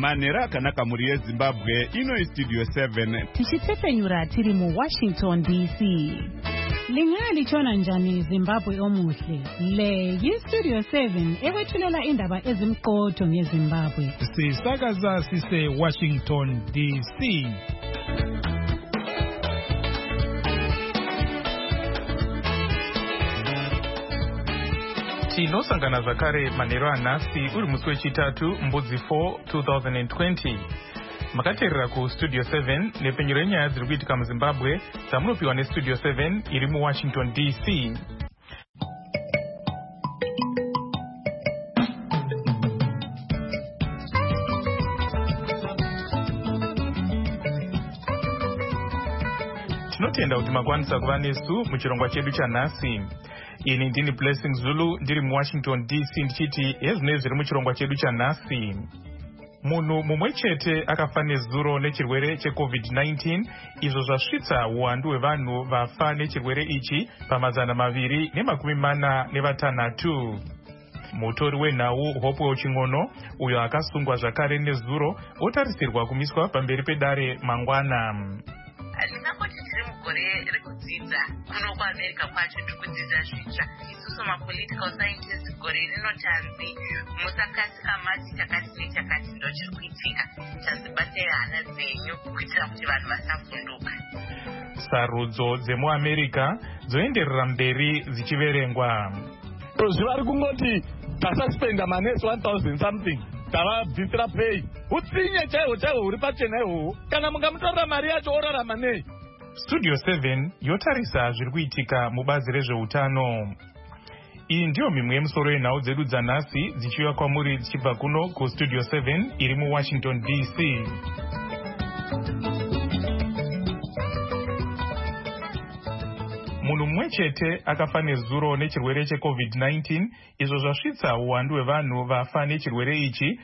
Manera akanaka muri yeZimbabwe ino Studio 7 tichitsepenyura tiri mu Washington DC. Lingali chona njani Zimbabwe omuhle. Le Studio 7 ewethulela indaba ezimqotho ngeZimbabwe. Sisakaza sise Washington DC. Tinosangana zvakare manheru anhasi uri musi wechitatu mbudzi 4 2020. Makateerera kuStudio 7 nepenyero yenyaya dziri kuitika muZimbabwe dzamunopiwa neStudio 7 iri muWashington DC. Tinotenda kuti makwanisa kuva nesu muchirongwa chedu chanhasi. Ini ndini Blessing Zulu ndiri muWashington DC ndichiti hezvinei zviri muchirongwa chedu chanhasi. Munhu mumwe chete akafa nezuro nechirwere cheCovid-19 izvo zvasvitsa uwandu hwevanhu vafa nechirwere ichi pa246. Mutori wenhau Hopewell Ching'ono uyo akasungwa zvakare nezuro otarisirwa kumiswa pamberi pedare mangwana. Ndingangoti tiri mugore rekudzidza kuno kuAmerica kwacho tikudzidza zvitsva. Isusu mapolitical scientists gore rino tanzi musakasika mati chakati nechakati ndo chiri kuitika. Tanzibatei hana dzenyu kuitira kuti vanhu vasafunduka. Sarudzo dzemuAmerica dzoenderera mberi dzichiverengwa. Zvivari kungoti tasaspenda manesi 1000 something. Tavabvisira pay utsinye chaiwo uri pachena ihoho kana mungamutorera mari yacho orarama nei. Studio 7 yotarisa zviri kuitika mubazi rezveutano. Iyi ndiyo mimwe yemusoro yenhau dzedu dzanhasi dzichiuya kwamuri dzichibva kuno kuStudio 7 iri muWashington DC. Munhu mumwe chete akafa nezuro nechirwere cheCovid-19 izvo zvasvitsa uwandu hwevanhu vafa nechirwere ichi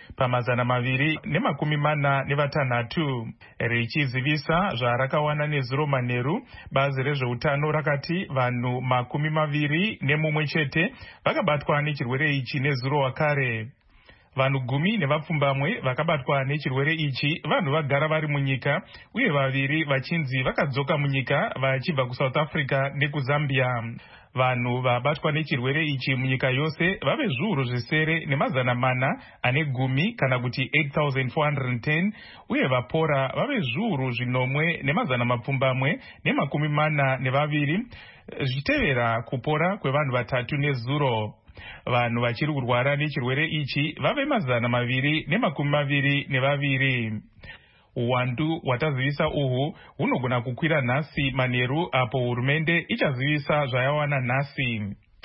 pa246. Richizivisa zvarakawana nezuro manheru, bazi rezveutano rakati vanhu 21 chete vakabatwa nechirwere ichi nezuro wakare. Vanhu 10 nevapfumbamwe vakabatwa nechirwere ichi vanhu vagara vari munyika uye 2 vachinzi vakadzoka munyika vachibva kuSouth Africa nekuZambia. Vanhu vabatwa nechirwere ichi munyika yose vave zviuru zvisere ne10 kana kuti 8,410 uye vapora vave zviuru 9,442 zvichitevera kupora kwevanhu 3 nezuro. Vanhu vachiri kurwara nechirwere ichi vave 222. Uwandu hwatazivisa uhu hunogona kukwira nhasi manheru apo hurumende ichazivisa zvayawana nhasi.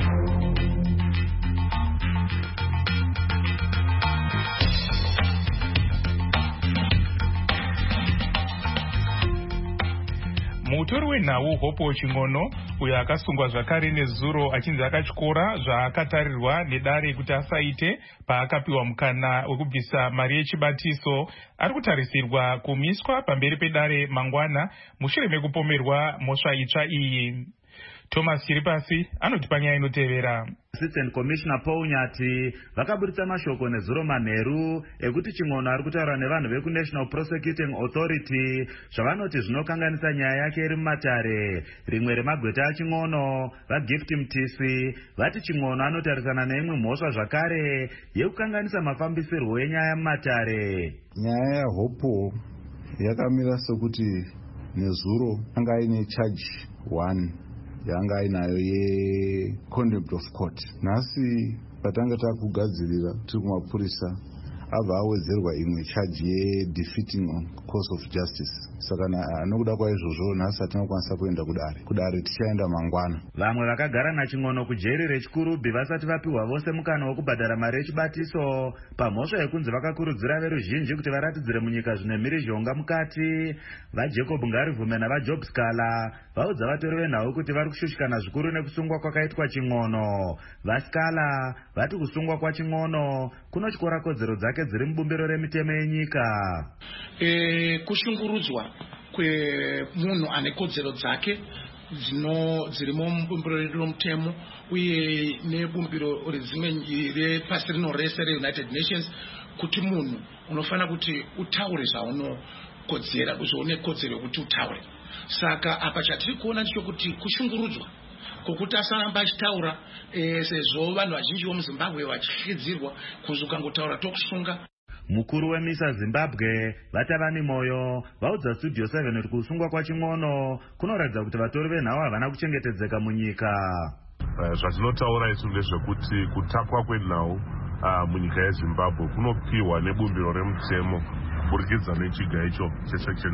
Mutori wenhau Hopewell Ching'ono uyo akasungwa zvakare nezuro achinzi akatyora zvaakatarirwa nedare kuti asaite paakapiwa mukana wekubvisa mari yechibatiso ari kutarisirwa kumiswa pamberi pedare mangwana mushure mekupomerwa mhosva itsva iyi. Thomas Chiripasi anoti panyaya inotevera. Assistant Commissioner Paul Nyati vakaburitsa mashoko nezuro manheru ekuti Ching'ono ari kutaura nevanhu veku National Prosecuting Authority zvavanoti zvinokanganisa nyaya yake iri mumatare. Rimwe remagweta aChing'ono vaGift Mtisi vati Ching'ono anotarisana neimwe mhosva zvakare yekukanganisa mafambisirwo enyaya mumatare. Nyaya yaHopo yakamira sekuti nezuro anga aine charge 1 yanga ainayo yecontempt of court. Nhasi patanga takugadzirira tiri kumapurisa abva awedzerwa imwe charge yedefeating on course of justice. Saka nokuda kwaizvozvo nhasi hatinokwanisa kuenda kudare tichaenda mangwana. Vamwe vakagara naChing'ono kujeri rechikurubi vasati vapiwa vose mukana wokubhadhara mari yechibatiso pamhosva yekunzi vakakurudzira veruzhinji kuti varatidzire munyika zvine mhirizhonga mukati. VaJacob Ngarivume navaJob Scala vaudza vatori venhau kuti vari kushushikana zvikuru nekusungwa kwakaitwa Ching'ono. VaScala vati kusungwa kwaChing'ono kunotyora kodzero dzake dziri mubumbiro remitemo yenyika. Kushungurudzwa kwemunhu ane kodzero dzake dzirimo mubumbiro remutemo uye nebumbiro rezimwe repasi rino rese reUnited Nations kuti munhu unofanira kuti utaure zvaunokodzera une kodzero yokuti utaure. Saka apa chatiri kuona ndichokuti kushungurudzwa kwokuti asaramba achitaura sezvo vanhu vazhinji vomuzimbabwe vachihlidzirwa kunzi ukangotaura tokusunga. Mukuru weMISA Zimbabwe Vatavani Moyo vaudza Studio 7 kuti kusungwa kwaching'ono kunoratidza kuti vatori venhau havana kuchengetedzeka munyika. Zvatinotaura isu ndezvekuti kutapwa kwenhau munyika yeZimbabwe kunopiwa nebumbiro remutemo kuburikidza nechiga icho chesection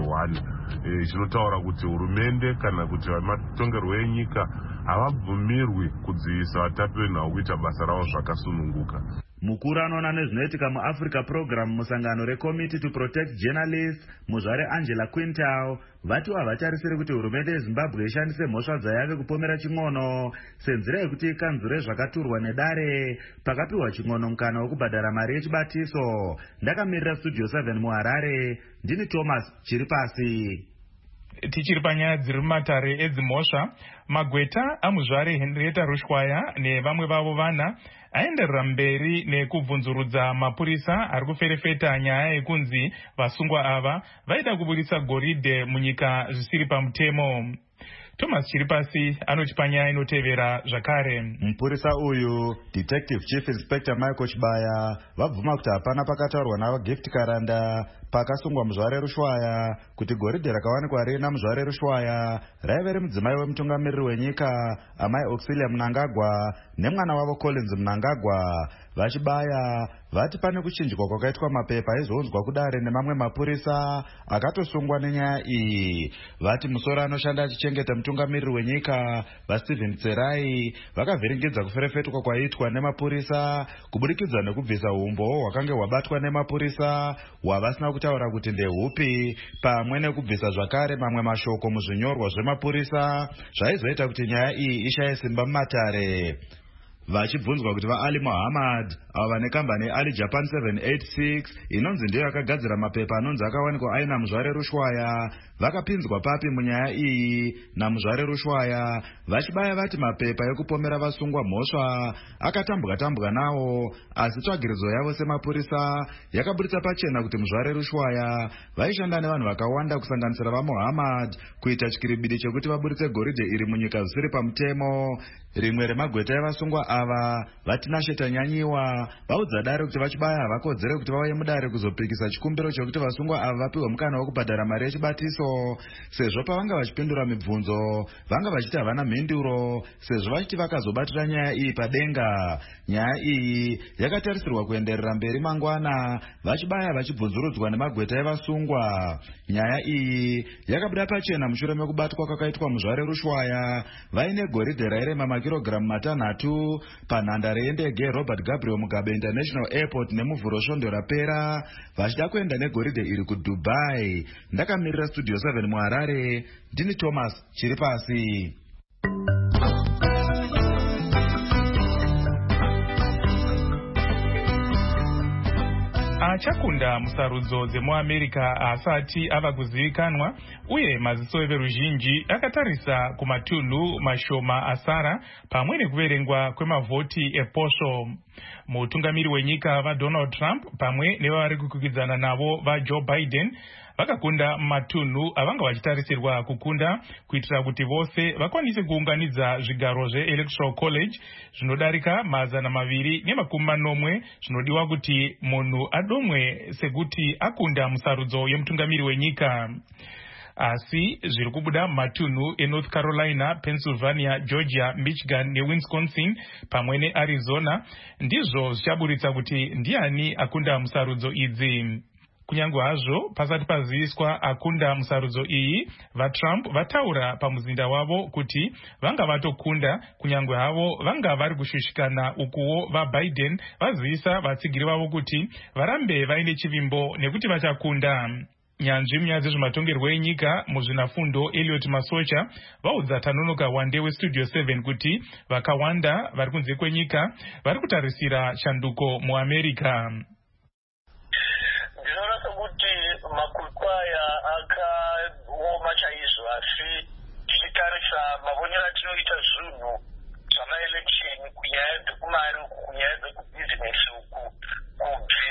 61 chinotaura kuti hurumende kana kuti matongerwo enyika havabvumirwi kudziisa vatapi venhau kuita basa ravo zvakasununguka. Mukuru anoona nezvinoitika muAfrica Program musangano reCommittee to Protect Journalists muzvare Angela Quintal vati havatarisiri kuti hurumende yeZimbabwe ishandise mhosva dzayave kupomera ching'ono senzira yekuti ikanzure zvakaturwa nedare pakapiwa ching'ono mukana wekubhadhara mari yechibatiso. Ndakamirira Studio 7 muHarare, ndini Thomas Chiripasi. Tichiri panyaya dziri mumatare edzimhosva, magweta amuzvare Henrietta Rushwaya nevamwe vavo vana aenderera mberi nekubvunzurudza mapurisa ari kuferefeta nyaya yekunzi vasungwa ava vaida kubudisa goridhe munyika zvisiri pamutemo. Thomas Chiripasi anoti panyaya inotevera zvakare. Mupurisa uyu Detective Chief Inspector Michael Chibaya vabvuma kuti hapana pakataurwa navaGift Karanda pakasungwa muzvare Rushwaya kuti goridhe rakawanikwa rina muzvare Rushwaya raive rimudzimai wemutungamiriri wenyika amai Auxilia Mnangagwa nemwana wavo Collins Mnangagwa. Vachibaya vati pane kuchinjwa kwakaitwa mapepa aizounzwa kudare nemamwe mapurisa akatosungwa nenyaya iyi. Vati musoro anoshanda achichengeta mutungamiriri wenyika vaStephen Tserai vakavhiringidza kuferefetwa kwaitwa nemapurisa kubudikidza nekubvisa umbo hwakange hwabatwa nemapurisa hwavasina kutaura kuti ndehupi, pamwe nekubvisa zvakare mamwe mashoko muzvinyorwa zvemapurisa zvaizoita kuti nyaya iyi ishaye simba mumatare. Vachibvunzwa kuti vaAli Mohammed avo vane kambani Ali Japan 786 inonzi ndiyo yakagadzira mapepa anonzi akawanikwa aina muzvare Rushwaya vakapinzwa papi munyaya iyi namuzvare Rushwaya. Vachibaya vati mapepa ekupomera vasungwa mhosva akatambwa nawo, asi tsvagiridzo yavo semapurisa yakaburitsa pachena kuti muzvare Rushwaya vaishanda nevanhu vakawanda kusanganisira vaMohammed kuita chikiribidi chekuti vaburitse goridhe iri munyika zvisiri pamutemo. Rimwe remagweta evasungwa ava vatinasheta nyanyiwa vaudza dare kuti vachibaya havakodzere kuti vauye mudare kuzopikisa chikumbiro chekuti vasungwa ava vapiwe mukana wekubhadhara mari yechibatiso, sezvo pavanga vachipindura mibvunzo vanga vachiti havana mhinduro sezvo vachiti vakazobatira nyaya iyi padenga. Nyaya iyi yakatarisirwa kuenderera mberi mangwana vachibaya vachibvunzurudzwa nemagweta evasungwa. Nyaya iyi yakabuda pachena mushure mekubatwa kwakaitwa muzvare Rushwaya vaine goridhe rairema makirogiramu 6 panhandare yendege Robert Gabriel Mugabe International Airport nemuvhuro svondo rapera vachida kuenda negoridhe iri kuDubai. Ndakamirira Studio 7 muHarare, ndini Thomas Chiripasi. Achakunda musarudzo dzemuAmerica asati ava kuzivikanwa uye maziso everuzhinji akatarisa kumatunhu mashoma asara pamwe nekuverengwa kwemavhoti eposho. Mutungamiri wenyika vaDonald Trump pamwe nevavari kukwikwidzana navo vaJoe Biden vakakunda matunhu avanga vachitarisirwa kukunda kuitira kuti vose vakwanise kuunganidza zvigaro zveElectoral College zvinodarika 240 zvinodiwa kuti munhu adomwe sekuti akunda musarudzo yemutungamiri wenyika. Asi zviri kubuda matunhu eNorth Carolina, Pennsylvania, Georgia, Michigan neWisconsin pamwe neArizona ndizvo zvichaburitsa kuti ndiani akunda musarudzo idzi. Kunyange hazvo pasati paziviswa akunda musarudzo iyi, vaTrump vataura pamuzinda wavo kuti vanga vatokunda kunyange havo vanga vari kushushikana ukuwo vaBiden vazivisa vatsigiri vavo kuti varambe vaine chivimbo nekuti vachakunda. Nyanzvi munyaya dzezvematongerwo enyika muzvinafundo Elliot Masocha vaudza Tanonoka Wande weStudio 7 kuti vakawanda vari kunze kwenyika vari kutarisira chanduko muAmerica. Ndinoona sekuti makwikkwaya akaoma chaizvo, asi tichitarisa mavonero atinoita zvinhu zvamaeleksheni kunyaya dzekumari uku kunyaya dzekubhizinesi uku kubvira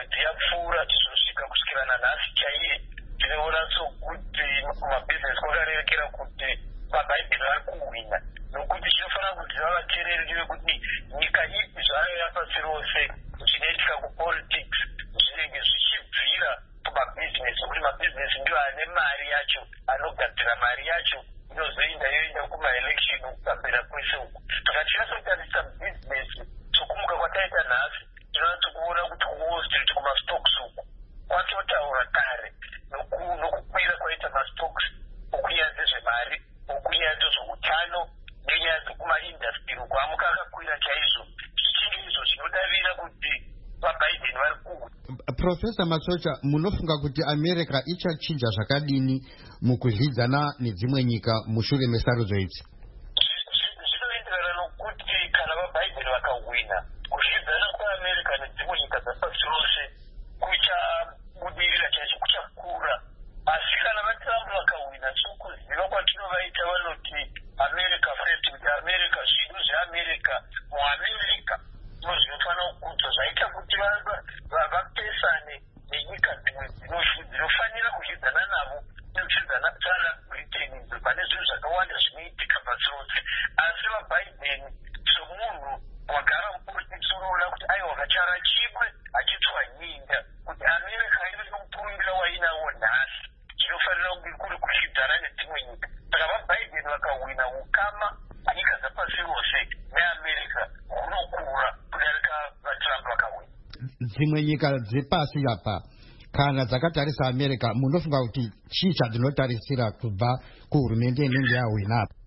COVID yapfuura tizosvika kusvikira nanhasi chaiye tinoona sokuti mabhizinesi kwakarerekera kuti mabhaibheri vari kuhwina, nokuti zvinofanira kuziva vateereri vekuti nyika ipi zvayo yapasi rose zvinoitika kupolitics zvinenge zvichibvira kumabhizinesi, nokuti mabhizinesi ndiwo ane mari yacho, anogadzira mari yacho inozoenda yoenda kumaelection kupambira kwese uku. Saka tinasotarisa bhizinesi sokumuka kwataita nhasi tinoona kuona kuti kuwall street kumastocks uku kwatotaura kare nokukwira kwaita mastocks okunyaya dzezvemari, okunyaya dzezveutano nenyaya dzekumaindastry uku amuka akakwira chaizvo, zvichinge izvo zvinodavira kuti vaBiden vari kuhwa. Profesa Masocha, munofunga kuti America ichachinja zvakadini mukudyidzana nedzimwe nyika mushure mesarudzo idzi? Zvinoenderana nokuti kana vaBiden vakahwina, kudyidzana kwaAmerica nedzimwe nyika dzapasi rose kuchabudirira chaizvo, kuchakura. Asi kana vaTrump vakahwina, sokuziva kwatinovaita vanoti America first, kuti America, zvinhu zveAmerica muAmerica zvinofanira kukudzwa, zvaita kuti vapesane nenyika dzimwe dzinofanira kudyidzana navo nekudyidzana sana Britain pane zvinhu zvakawanda zvinoitika pasi rose. Asi vaBiden somunhu wagara mupolitics unoona kuti aiwa kachara chimwe achitswanyinda kuti America ive nomukurumbira wainawo nhasi zvinofanira kunge kuri kudyidzana nedzimwe nyika. Saka vaBiden vakahwina, ukama nyika dzapasi rose neAmerica hunokura kudarika vaTrump vakahwina. Dzimwe nyika dzepasi apa kana dzakatarisa America, munofunga kuti chii chadzinotarisira kubva kuhurumende inenge yahwina apa?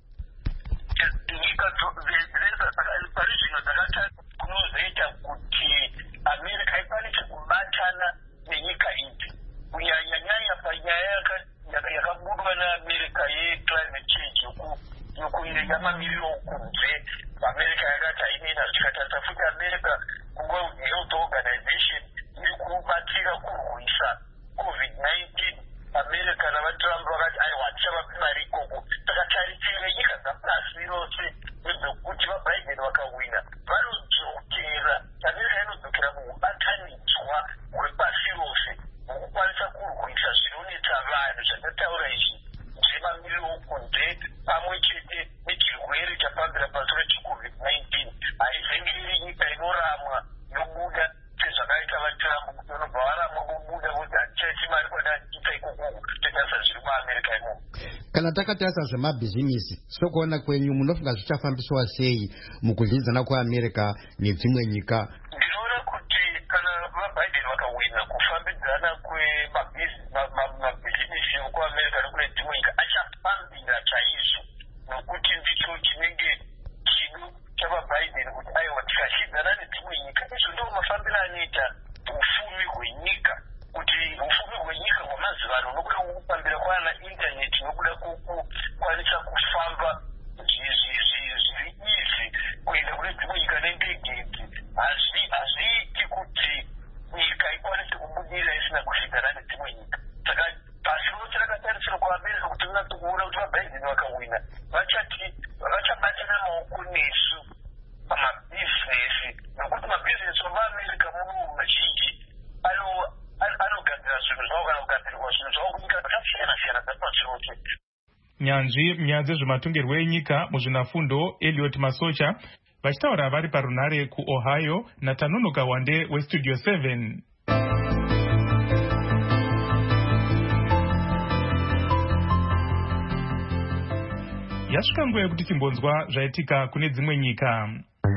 Nyika pari zvino dzakatarisa kunozoita kuti America ikwanise kubatana nenyika idzi, kunyanya panyaya yakabudwa neAmerica yeclimate change yamamiriro okunze. America yakati hainena, tikatarisa futi America kuWorld Health Organization iri kubatsira kurwisa COVID-19. America navaTrump vakati aiwa tichavapi mari ikoko. Saka tarisire nyika dzapasi rose dzekuti vaBiden vakahwina vanodzokera, America inodzokera mukubatanidzwa kwepasi rose mukukwanisa kurwisa zvinonetsa vanhu zvandataura izvi zvemamiriro okunze pamwe chete nechirwere chapambira pasure cheCovid-19. Haizenge iri nyika inoramwa yobuda sezvakaita vaTrump kuti vanobva varamwa vobuda kuti hatichaisi mari kwadaita ikoko totarisa zviri muAmerica imomo. Kana takatarisa zvemabhizinisi, sokuona kwenyu munofunga zvichafambiswa sei mukudyidzana kweAmerica nedzimwe nyika? Ndinoona kuti kana vaBiden vakahwina, kufambidzana kwemabhizinisi ekuAmerica nekune dzimwe nyika achafambira chaizvo, nokuti ndicho chinenge chido chavaBiden kuti aiwa tikashidzana nedzimwe nyika. Izvo ndo mafambiro anoita ufumi hwenyika, kuti ufumi hwenyika hwamazuva ano nokuda kwokupambira kwana intaneti, nokuda kwokukwanisa kufamba zviri izi kuenda kune dzimwe nyika nendege idzi, hazviiti kuti nyika ikwanise kubudirira isina kushidzana nedzimwe nyika. Saka pasi rose rakatarisira kuAmerica kuti unatikuona kuti vaBiden vakahwina vachabatana maoko nesu pamabhizinesi, nokuti mabhizinesi muAmerica muno mazhinji anogadzira zvinhu zvavo kana kugadzirwa zvinhu zvavo kunyika dzakasiyana-siyana dzapasi rose. Nyanzvi munyaya dzezvematongerwo enyika muzvinafundo Elliot Masocha vachitaura vari parunhare kuOhio naTanonoka Wande weStudio 7. Yasvika nguva yekuti timbonzwa zvaitika kune dzimwe nyika.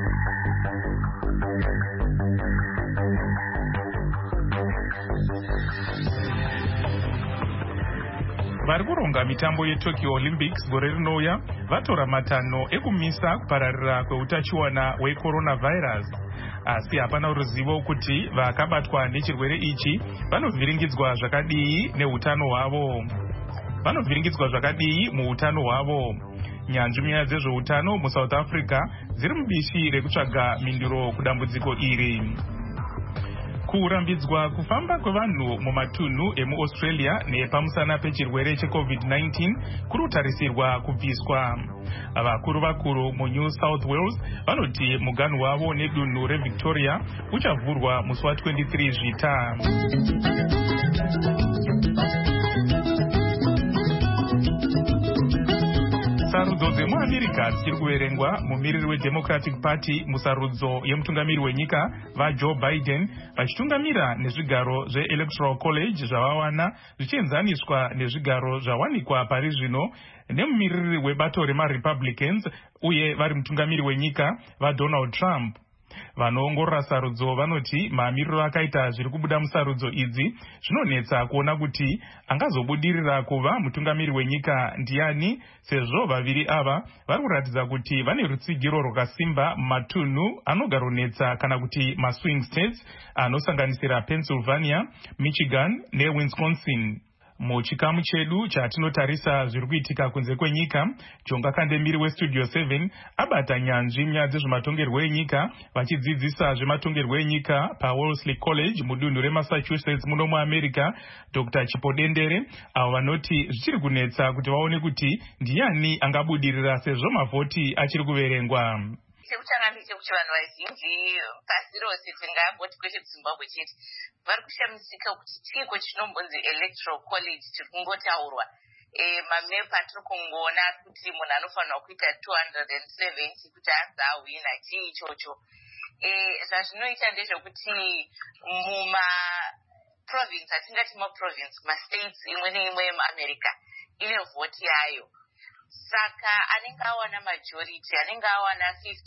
Vari kuronga mitambo yeTokyo Olympics gore rinouya vatora matanho ekumisa kupararira kweutachiwana hwecoronavirus. Asi hapana ruzivo kuti vakabatwa nechirwere ichi vanovhiringidzwa zvakadii neutano hwavo. Vanovhiringidzwa zvakadii muutano hwavo. Nyanzvi munyaya dzezveutano muSouth Africa dziri mubishi rekutsvaga mhinduro kudambudziko iri. Kurambidzwa kufamba kwevanhu mumatunhu emuAustralia nepamusana pechirwere cheCovid-19 kurutarisirwa kubviswa. Vakuru muNew South Wales vanoti muganhu wavo nedunhu reVictoria uchavhurwa musi wa23 Zvita. Sarudzo dzemuAmerica dzichiri kuverengwa. Mumiriri weDemocratic Party musarudzo yemutungamiri wenyika vaJoe Biden vachitungamira nezvigaro zveElectoral College zvavawana zvichienzaniswa nezvigaro zvawanikwa pari zvino nemumiriri webato remaRepublicans uye vari mutungamiri wenyika vaDonald Trump. Vanoongorora sarudzo vanoti mamiriro akaita zviri kubuda musarudzo idzi zvinonetsa kuona kuti angazobudirira kuva mutungamiri wenyika ndiani, sezvo vaviri ava vari kuratidza kuti vane rutsigiro rwakasimba mumatunhu anogaronetsa kana kuti maswing states anosanganisira Pennsylvania, Michigan neWisconsin. Muchikamu chedu chatinotarisa zviri kuitika kunze kwenyika, Jonga Kandemiri weStudio 7 abata nyanzvi nyaya dzezvematongerwo enyika vachidzidzisa zvematongerwo enyika paWellesley College mudunhu reMassachusetts muno muAmerica, Dr. Chipodendere, avo vanoti zvichiri kunetsa kuti vaone kuti ndiani angabudirira sezvo mavhoti achiri kuverengwa. Chekutanga ndechekuti vanhu vazhinji pasi rose tingangoti kwete kuZimbabwe chete vari kushamisika kuti chiko chinombonzi Electoral College chiri kungotaurwa. Mamepa tiri kungoona kuti munhu anofanirwa kuita 270 kuti azawina chii ichocho. Zvazvinoita ndezvekuti mumaprovince, atingati maprovince, mastates imwe neimwe yemuAmerica ine vhoti yayo. Saka anenge awana majority, anenge awana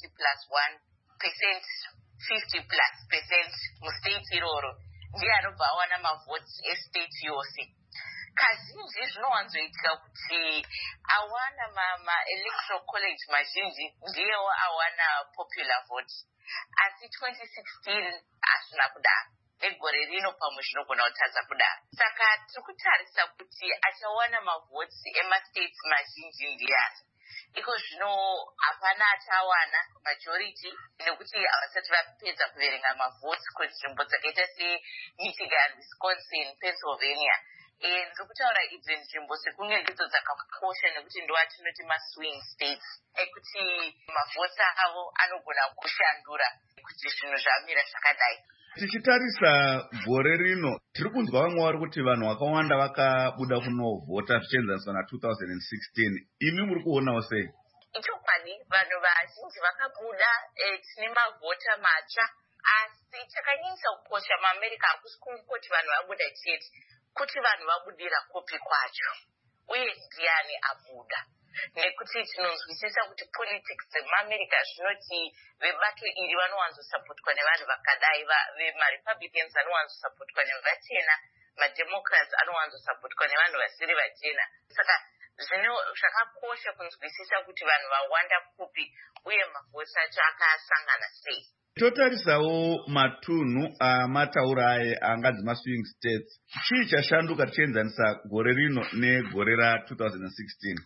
50+1% mustate iroro ndiye anobva awana mavhoti estate yose. Kazhinji zvinowanzoitika kuti awana ma-electoral college mazhinji ndiyewo awana popular vote. Asi 2016 hazvina kudaro. Negore rino pamwe zvinogona kutadza kudaro. Saka tiri kutarisa kuti achawana mavhoti emastates mazhinji ndiani. Iko zvino hapana achawana majority nekuti havasati vapedza kuverenga mavhoti kunzvimbo dzakaita seMichigan, Wisconsin, Pennsylvania. Ndiri kutaura idzi nzvimbo sekunge ndidzo dzakakosha nekuti ndo atinoti maswing states ekuti mavhoti avo anogona kushandura kuti zvinhu zvamira zvakadai. Tichitarisa gore rino tiri kunzwa vamwe vari kuti vanhu vakawanda vakabuda kunovhota zvichienzaniswa na2016. Imi muri kuonawo sei? Ichokwadi vanhu vazhinji vakabuda, tine mavhota matsva, asi chakanyanyisa kukosha muAmerica hakusi kungoti vanhu vabuda chete, kuti vanhu vabudira kopi kwacho uye ndiani abuda. Nekuti tinonzwisisa kuti politics dzemuAmerica zvinoti vebato iri vanowanzosapotwa nevanhu vakadai, vemaRepublicans vanowanzosapotwa nevachena, maDemocrats anowanzosapotwa nevanhu vasiri vachena. Saka zvakakosha kunzwisisa kuti vanhu vawanda kupi uye mavhoti acho akasangana sei. Totarisawo matunhu amataura anganzi maswing states. Chii chashanduka tichienzanisa gore rino negore ra2016?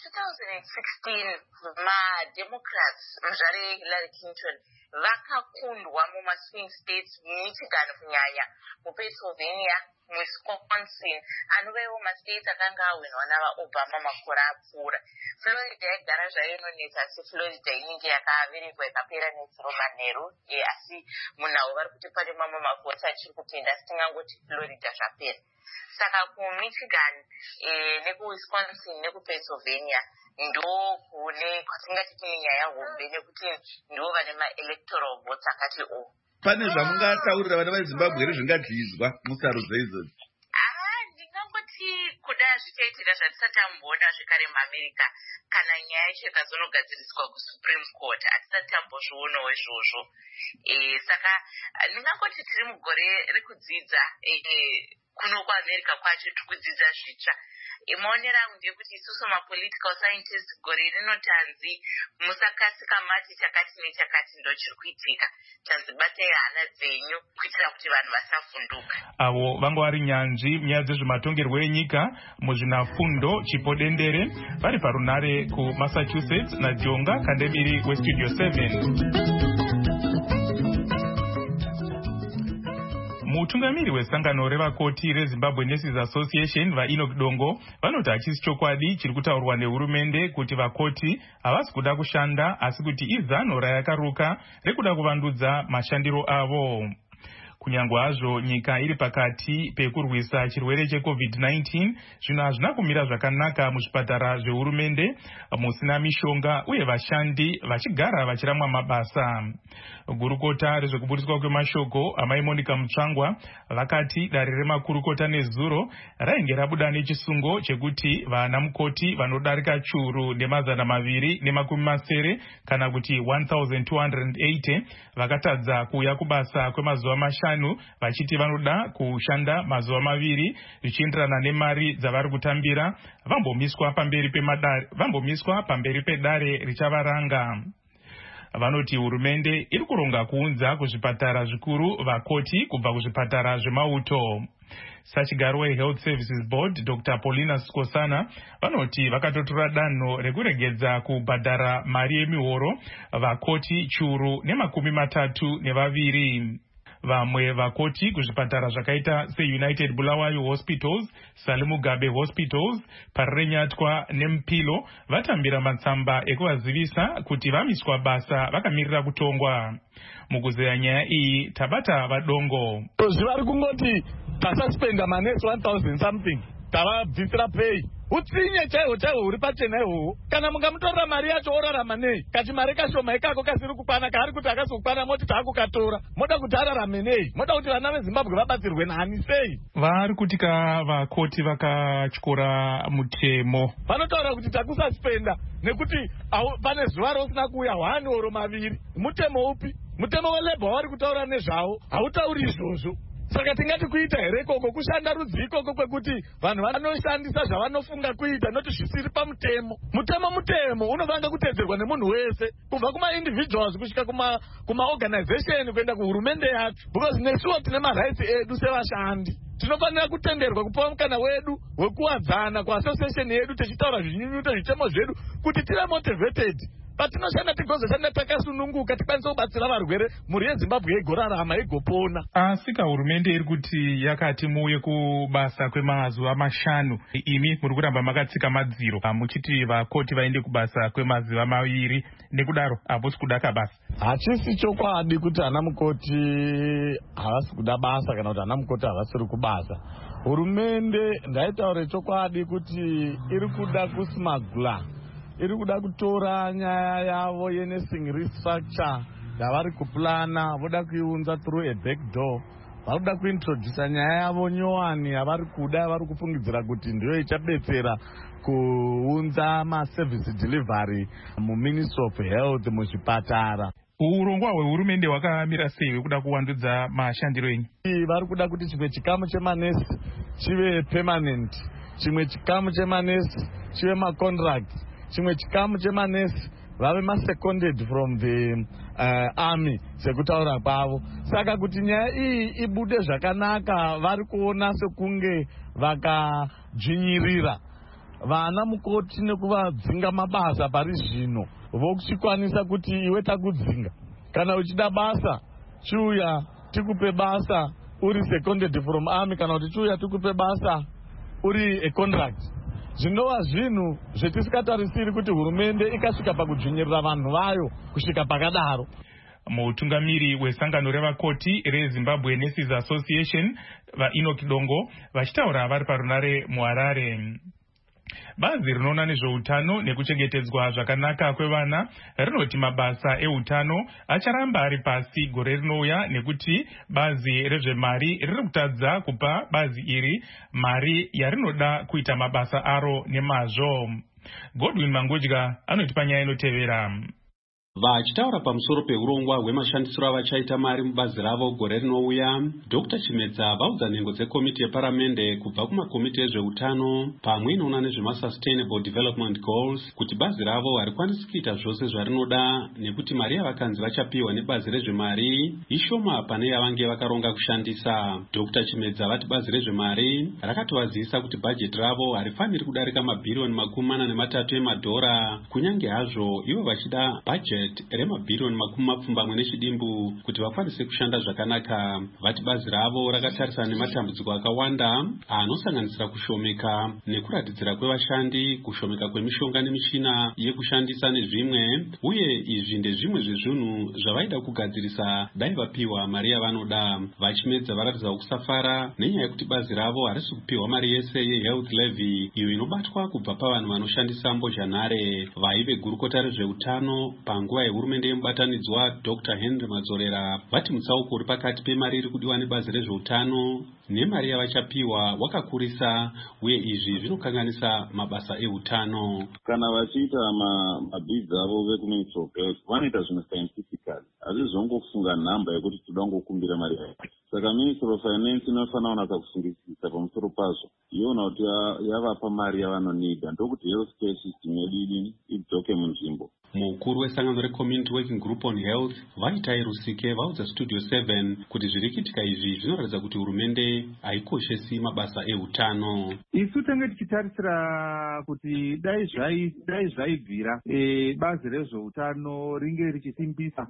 2016 maDemocrats muzvare Hillary Clinton vakakundwa mumaswing states, Michigan kunyanya, muPennsylvania, Wisconsin, anovewo mastates akanga awinwa navaObama makore apfuura. Florida yagara zvainonetsa, asi Florida inenge yakaverekwa ikapera nedziro manheru, asi munhau vari kuti pane mamwe mavhoti achiri kupinda, asi tingangoti Florida zvapera. Saka kuMichigan nekuWisconsin nekuPennsylvania ndo kune kwatingati kune nyaya hombe nekuti ndo vane maelectoral votes akati o. Pane zvamungataurira vana veZimbabwe here zvingadyidzwa musarudzo idzodzo? Ndingangoti kuda zvichaitika zvatisati tamboona zvekare muAmerica kana nyaya yacho ikazonogadziriswa kuSupreme Court, hatisati tambozvionawo izvozvo. Saka ndingangoti tiri mugore rekudzidza kuno kuAmerica kwacho tiri kudzidza zvitsva. Maonero angu ndekuti isusu mapolitical scientists gore rino tanzi musakasika mati chakati nechakati ndo chiri kuitika. Tanzi batai hana dzenyu kuitira kuti vanhu vasavhunduka. Avo vanga vari nyanzvi nyaya dzezvematongerwo enyika muzvinafundo Chipodendere vari parunare kuMassachusetts naJonga Kandemiri weStudio 7. Mutungamiri wesangano revakoti reZimbabwe Nurses Association vaEnoch Dongo vanoti hachisi chokwadi chiri kutaurwa nehurumende kuti vakoti havasi kuda kushanda asi kuti izano rayakaruka rekuda kuvandudza mashandiro avo. Kunyangwe hazvo nyika iri pakati pekurwisa chirwere cheCovid-19, zvinhu hazvina kumira zvakanaka muzvipatara zvehurumende, musina mishonga uye vashandi vachigara vachiramwa mabasa. Gurukota rezvekuburiswa kwemashoko amai Monica Mutsvangwa vakati dare remakurukota nezuro rainge rabuda nechisungo chekuti vana mukoti vanodarika churu ne280 kana kuti 1280 vakatadza kuuya kubasa kwemazuva mashanu vachiti vanoda kushanda mazuva 2 zvichienderana nemari dzavari kutambira, vambomiswa pamberi pedare richavaranga. Vanoti hurumende iri kuronga kuunza kuzvipatara zvikuru vakoti kubva kuzvipatara zvemauto. Sachigaro weHealth Services Board Dr. Paulina Skosana vanoti vakatotora danho rekuregedza kubhadhara mari yemihoro vakoti churu ne32. Vamwe vakoti kuzvipatara zvakaita seUnited Bulawayo Hospitals, Salimugabe Hospitals, Parenyatwa neMpilo vatambira matsamba ekuvazivisa kuti vamiswa basa vakamirira kutongwa. Mukuzeya nyaya iyi tabata vadongo. Zvivari kungoti tasaspenda manesi 1000 something tavabvisira pay. Utsinye chaiwo uri pachena ihoho. Kana mungamutorera mari yacho orarama nei? Kati mari kashoma ikako kasiri kukwana kaari kuti akazokwana moti taakukatora. Moda kuti ararame nei? Moda kuti vana veZimbabwe vabatsirwe nani sei? Vari kutika vakoti vakatyora mutemo. Vanotaura kuti takusaspenda nekuti pane zuva rosina kuuya 1 oro 2. Mutemo upi? Mutemo weLabour wari kutaura nezvawo hautauri izvozvo. Saka tingati kuita here koko kushanda rudzi ikoko kwekuti vanhu vanoshandisa zvavanofunga kuita noti zvisiri pamutemo. Mutemo unovanga kutedzerwa nemunhu wese kubva kuma-individuals kusvika kuma-organization kuenda kuhurumende yacho, because nesuwo tine marights edu sevashandi. Tinofanira kutenderwa kupiwa mukana wedu wekuwadzana kuassociation yedu tichitaura zvinyunyuto zvitemo zvedu kuti tire motivated. Patinoshanda tigozoshanda takasununguka tikwanisa kubatsira varwere mhuri yeZimbabwe igorarama igopona. Asika hurumende iri kuti yakati muuye kubasa kwemazuva 5, imi muri kuramba makatsika madziro muchiti vakoti vaende kubasa kwemazuva 2 nekudaro haposi kuda kabasa. Hachisi chokwadi kuti ana mukoti havasi kuda basa kana kuti ana mukoti havasiri kubasa. Hurumende ndaitaure chokwadi kuti iri kuda kusmagula, iri kuda kutora nyaya yavo yenursing restructure yavari kuplana, voda kuiunza through a back door. Vari kuda kuintroduce nyaya yavo nyowani yavari kuda, yavari kufungidzira kuti ndiyo ichabetsera kuunza maservice delivery muMinistry of Health muzvipatara. Urongwa hwehurumende hwakamira sei hwekuda kuvandudza mashandiro enyu? Vari kuda kuti chimwe chikamu chemanesi chive permanent, chimwe chikamu chemanesi chive macontract, chimwe chikamu chemanesi vave maseconded from the army sekutaura kwavo. Saka kuti nyaya iyi ibude zvakanaka, vari kuona sekunge vakadzvinyirira vana mukoti nekuvadzinga mabasa pari zvino, vokuchikwanisa kuti iwe takudzinga, kana uchida basa chiuya tikupe basa uri seconded from army, kana kuti chiuya tikupe basa uri a contract. Zvinova zvinhu zvetisingatarisiri kuti hurumende ikasvika pakudzvinyirira vanhu vayo kusvika pakadaro. Mutungamiri wesangano revakoti reZimbabwe Nurses Association vaEnoch Dongo vachitaura vari parunare muHarare. Bazi rinoona nezveutano nekuchengetedzwa zvakanaka kwevana rinoti mabasa eutano acharamba ari pasi gore rinouya nekuti bazi rezvemari riri kutadza kupa bazi iri mari yarinoda kuita mabasa aro nemazvo. Godwin Mangudya anotipa nyaya inotevera. Vachitaura pamusoro peurongwa hwemashandisiro avachaita mari mubazi ravo gore rinouya, Dr. Chimedza vaudza nhengo dzekomiti yeparamende kubva kumakomiti ezveutano pamwe inoona nezvemasustainable development goals kuti bazi ravo harikwanisi kuita zvose zvarinoda nekuti mari yavakanzi vachapiwa nebazi rezvemari ishoma pane yavange vakaronga kushandisa. Dr. Chimedza vati bazi rezvemari rakatovazivisa kuti bhajeti ravo harifaniri kudarika mabhiriyoni $43 emadhora kunyange hazvo ivo vachida bhajeti bhajet remabhiriyoni 70 kuti vakwanise kushanda zvakanaka. Vati bazi ravo rakatarisana nematambudziko akawanda anosanganisira kushomeka nekuratidzira kwevashandi, kushomeka kwemishonga nemishina yekushandisa nezvimwe, uye izvi ndezvimwe zvezvinhu zvavaida kugadzirisa dai vapiwa mari yavanoda. Vachimedza varatidza kusafara nenyaya yekuti bazi ravo harisi kupiwa mari yese yehealth levy iyo inobatwa kubva pavanhu vanoshandisa mbozhanhare. Vaive gurukota rezveutano panguva yehurumende yemubatanidzwa Dr. Henry Madzorera vati mutsauko uri pakati pemari iri kudiwa nebazi rezveutano nemari yavachapiwa wakakurisa, uye izvi zvinokanganisa mabasa eutano. Kana vachiita mabhids avo vekuministry of health vanoita zvinhu scientifically, hazvizongofunga nhamba yekuti toda kungokumbira mari yayo. Saka ministry of finance inofanira kunatsa kufungisisa pamusoro pazvo, iona kuti yavapa mari yavanonida ndokuti health care system yedu idzoke munzvimbo. Mukuru wesangano recommunity working group on health Vaitai Rusike vaudza Studio 7 kuti zviri kuitika izvi zvinoratidza kuti hurumende haikoshesi mabasa eutano. Isu tenge tichitarisira kuti dai zvaibvira bazi rezveutano ringe richisimbisa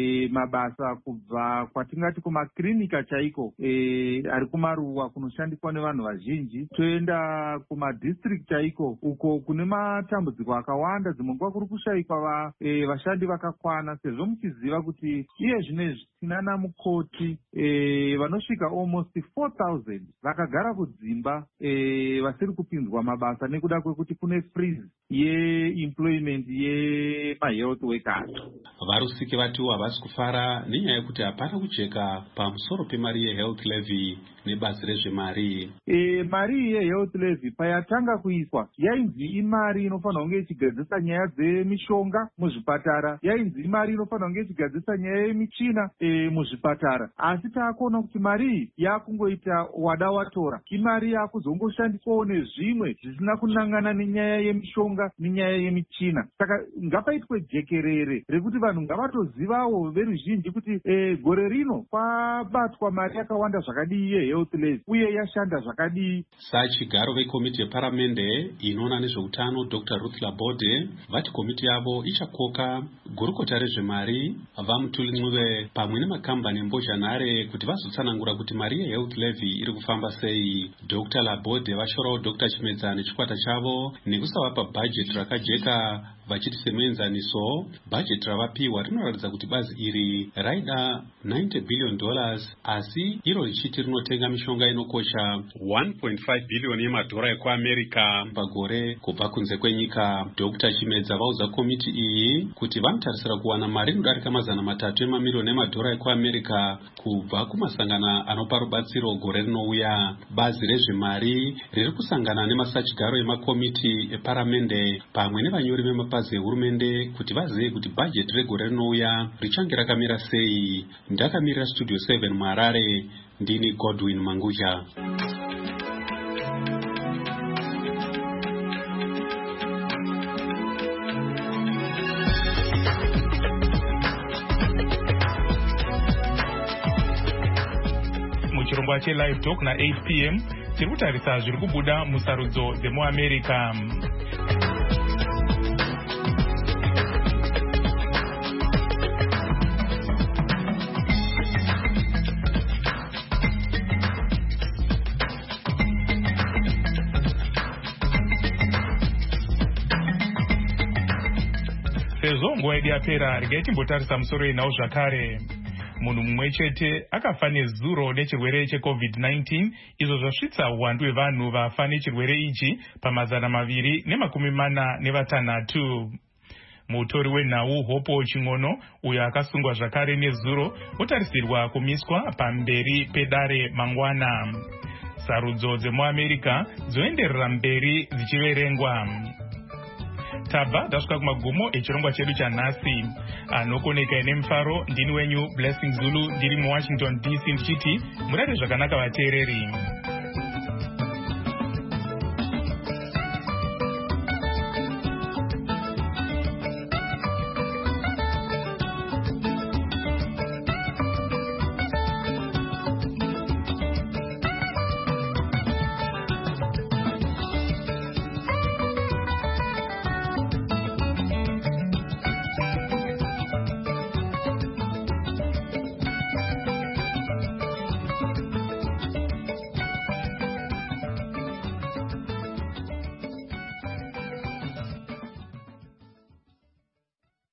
mabasa kubva kwatingati kumaklinika chaiko ari kumaruwa kunoshandiswa nevanhu vazhinji, toenda kumadistrict chaiko uko kune matambudziko akawanda, dzimwe nguva kuri kushaikwa vashandi vakakwana, sezvo muchiziva kuti iye zvinezvi tinana mukoti vanosvika almost 4,000 vakagara kudzimba vasiri kupinzwa mabasa nekuda kwekuti kune freeze yeemployment yemahealth workers. Varusike vatiwo havasi kufara nenyaya yekuti hapana kujeka pamusoro pemari yehealth levy nebazi rezvemari. Mari yehealth levy payatanga kuiswa yainzi imari inofanira kunge ichigadzisa nyaya dzemishonga muzvipatara, yainzi imari inofanira kunge ichigadzisa nyaya yemichina muzvipatara, asi taakuona kuti mari iyi yakungoita wada watora, imari yakuzongoshandiswawo nezvimwe zvisina kunangana nenyaya yemishonga nenyaya yemichina. Saka ngapaitwe jekerere rekuti vanhu ngavatozivawo veruzhinji kuti gore rino kwabatwa mari yakawanda zvakadii yehealth levy uye yashanda zvakadii. Sachigaro vekomiti yeparamende inoona nezveutano Dr. Ruth Labode vati komiti yavo ichakoka gurukota rezvemari vaMutulin'uve pamwe nemakambani embozhanhare kuti vazotsanangura kuti mari yehealth levy iri kufamba sei. Dr. Labode vashorawo Dr. Chimedza nechikwata chavo nekusavapa bhajeti rakajeka, vachiti semuenzaniso bhajeti ravapiwa rinoratidza kuti bazi iri raida $90 billion asi iro richiti rinotenga mishonga inokosha $1.5 billion yemadhora ekuAmerica pagore kubva kunze kwenyika. Dr. Chimedza vaudza komiti iyi kuti vanotarisira kuwana mari inodarika $300 emamiliyoni emadhora ekuAmerica kubva kumasangana anopa rubatsiro gore rinouya. Bazi rezvemari riri kusangana nemasachigaro emakomiti eparamende pamwe nevanyori vemapazi ehurumende kuti vazive kuti bhajeti regore rinouya richange rakamira sei. Ndakamirira Studio 7 muHarare, ndini Godwin Mangusha. Muchirongwa che-Live Talk na 8 p.m. tiri kutarisa zviri kubuda musarudzo dzemuAmerica. Sezvo nguva yedu yapera, regai timbotarisa musoro yenhau zvakare. Munhu mumwe chete akafa nezuro nechirwere cheCovid-19, izvo zvasvitsa uwandu hwevanhu vafa nechirwere ichi pa246. Mutori wenhau Hopo Ching'ono, uyo akasungwa zvakare nezuro, otarisirwa kumiswa pamberi pedare mangwana. Sarudzo dzemuAmerica dzoenderera mberi dzichiverengwa. Tabva tasvika kumagumo echirongwa chedu chanhasi. Anokoneka nemufaro, ndini wenyu Blessing Zulu, ndiri muWashington DC ndichiti murare zvakanaka vateereri.